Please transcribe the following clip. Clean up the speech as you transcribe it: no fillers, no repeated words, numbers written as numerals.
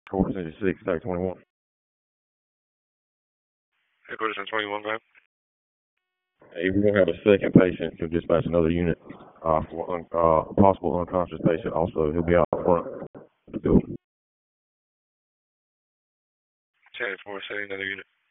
Quarter 6, Stack 21. Headquarters on 21, go ahead. Hey, we're going to have a second patient. He'll dispatch another unit for a possible unconscious patient. Also, he'll be out front of the building. 10-4, setting another unit.